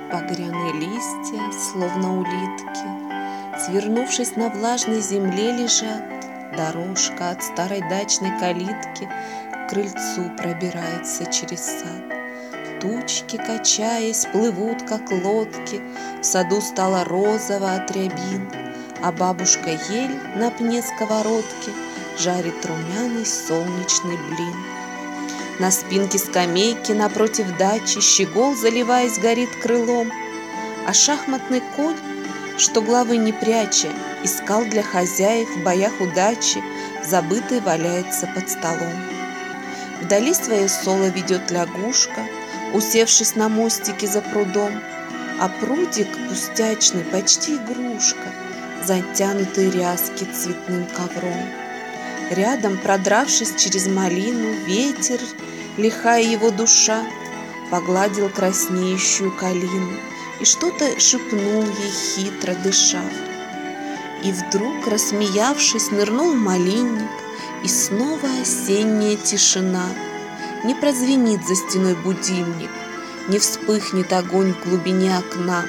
Багряные листья, словно улитки, свернувшись на влажной земле, лежат. Дорожка от старой дачной калитки к крыльцу пробирается через сад. Тучки, качаясь, плывут, как лодки, в саду стало розово от рябин, а бабушка ель на пне сковородки жарит румяный солнечный блин. На спинке скамейки напротив дачи щегол, заливаясь, горит крылом, а шахматный конь, что главы не пряча, искал для хозяев в боях удачи, забытый валяется под столом. Вдали свое соло ведет лягушка, усевшись на мостике за прудом, а прудик пустячный, почти игрушка, затянутый ряски цветным ковром. Рядом, продравшись через малину, ветер, лихая его душа, погладил краснеющую калину и что-то шепнул ей, хитро дыша. И вдруг, рассмеявшись, нырнул в малинник, и снова осенняя тишина. Не прозвенит за стеной будильник, не вспыхнет огонь в глубине окна.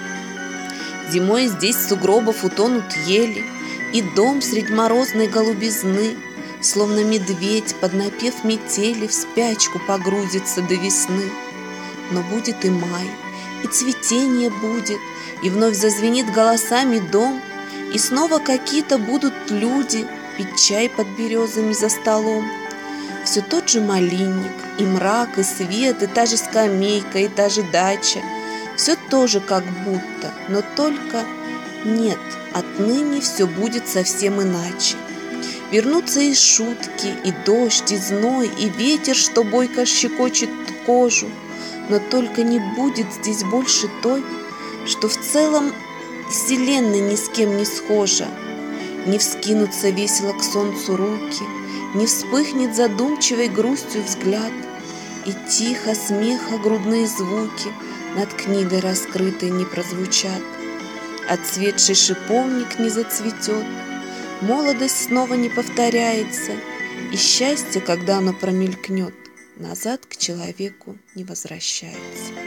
Зимой здесь с сугробов утонут ели, и дом средь морозной голубизны, словно медведь под напев метели, в спячку погрузится до весны. Но будет и май, и цветение будет, и вновь зазвенит голосами дом, и снова какие-то будут люди пить чай под березами за столом. Все тот же малинник, и мрак, и свет, и та же скамейка, и та же дача. Все тоже как будто, но только нет, отныне все будет совсем иначе. Вернутся и шутки, и дождь, и зной, и ветер, что бойко щекочет кожу. Но только не будет здесь больше той, что в целом вселенной ни с кем не схожа. Не вскинутся весело к солнцу руки, не вспыхнет задумчивой грустью взгляд, и тихо смеха грудные звуки над книгой раскрытой не прозвучат. Отцветший шиповник не зацветет, молодость снова не повторяется, и счастье, когда оно промелькнет, назад к человеку не возвращается.